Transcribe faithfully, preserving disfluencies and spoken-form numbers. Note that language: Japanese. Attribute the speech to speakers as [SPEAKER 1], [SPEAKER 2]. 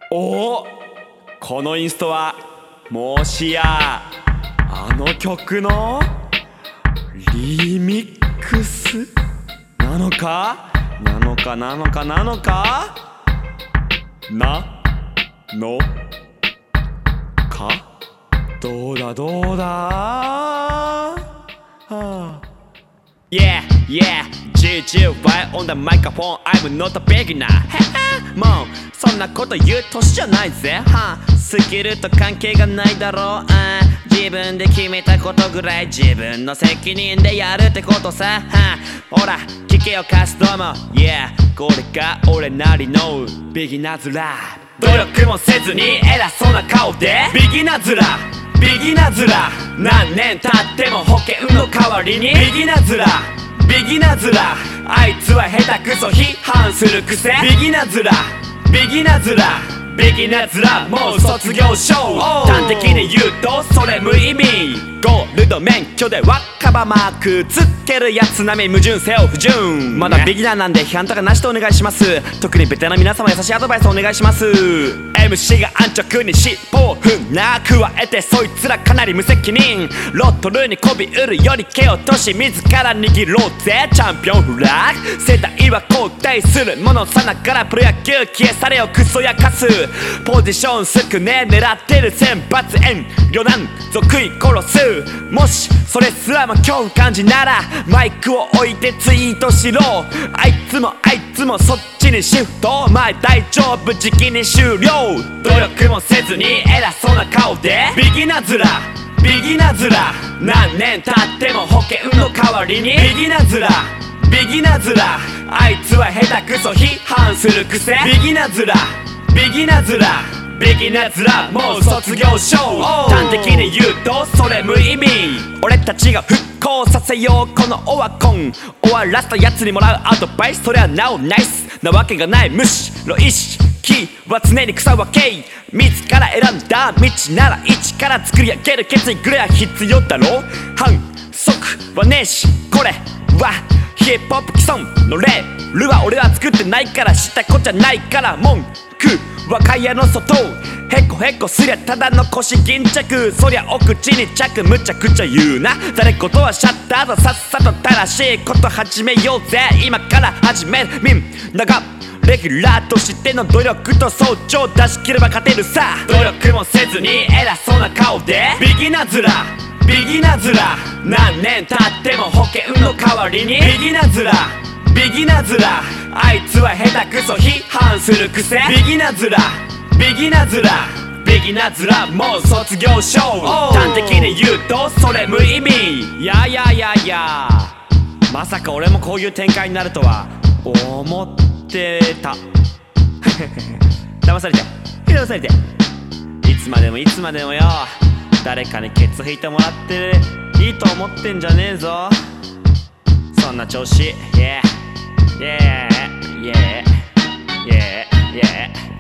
[SPEAKER 1] おお、このインストはもしやあの曲のリミックスなのかなのかなのかなのかなのかどうだどうだ、はあ、Yeah, yeah, ジージーワイ on the microphone, I'm not a beginner もうそんなこと言う年じゃないぜ、はあ、スキルと関係がないだろう、あ自分で決めたことぐらい自分の責任でやるってことさ、はあ、ほら聞けよカスタマー Yeah, これが俺なりのビギナーズラブ、努力もせずに偉そうな顔でビギナーズラブビギナーズラ何年経っても保険の代わりにビギナーズラビギナーズラあいつは下手くそ批判するくせビギナーズラビギナーズラビギナーズラもう卒業証端的に言うとそれ無意味ゴールド免許でワッカバマークつけるやつ並み矛盾せよ不純まだビギナーなんで批判とかなしとお願いします。特にベテランの皆様優しいアドバイスお願いします。 エムシー が安直に尻尾を踏んな加えてそいつらかなり無責任ロットルにこびうるより蹴落とし自ら握ろうぜチャンピオンフラッグ世代は交代するものさながらプロ野球消え去れよクソやかすポジション少ね狙ってる選抜遠慮なん賊に殺すもしそれすらも恐怖感じならマイクを置いてツイートしろあいつもあいつもそっちにシフト前大丈夫時期に終了努力もせずに偉そうな顔でビギナーズラビギナーズラ何年経っても保険の代わりにビギナーズラビギナーズラあいつは下手くそ批判するくせビギナーズラビギナーズラビギナーズラもう卒業証端的に言うとそれ無意味俺たちが復興させようこのオワコン終わらせたやつにもらうアドバイスそれはなおナイスなわけがないむしろ意識は常に草分け自ら選んだ道なら一から作り上げる決意ぐらい必要だろう反則はねえしこれはヒップホップ既存のレールは俺は作ってないから知ったこっちゃないから文句は蚊帳の外へこへこすりゃただの腰巾着そりゃお口に着むちゃくちゃ言うな誰ことはシャッターださっさと正しいこと始めようぜ今から始めるみんながレギュラーとしての努力と早朝出し切れば勝てるさ努力もせずに偉そうな顔でビギナーズラビギナーズラ何年経っても保険の代わりにビギナーズラビギナーズラあいつは下手くそ批判するくせビギナーズラビギナーズラビギナーズラもう卒業証端的に言うとそれ無意味いやいやいやいやまさか俺もこういう展開になるとは思ってた騙されて騙されていつまでもいつまでもよ誰かにケツ引いてもらっていいと思ってんじゃねえぞそんな調子 Yeah Yeah Yeah Yeah Yeah Yeah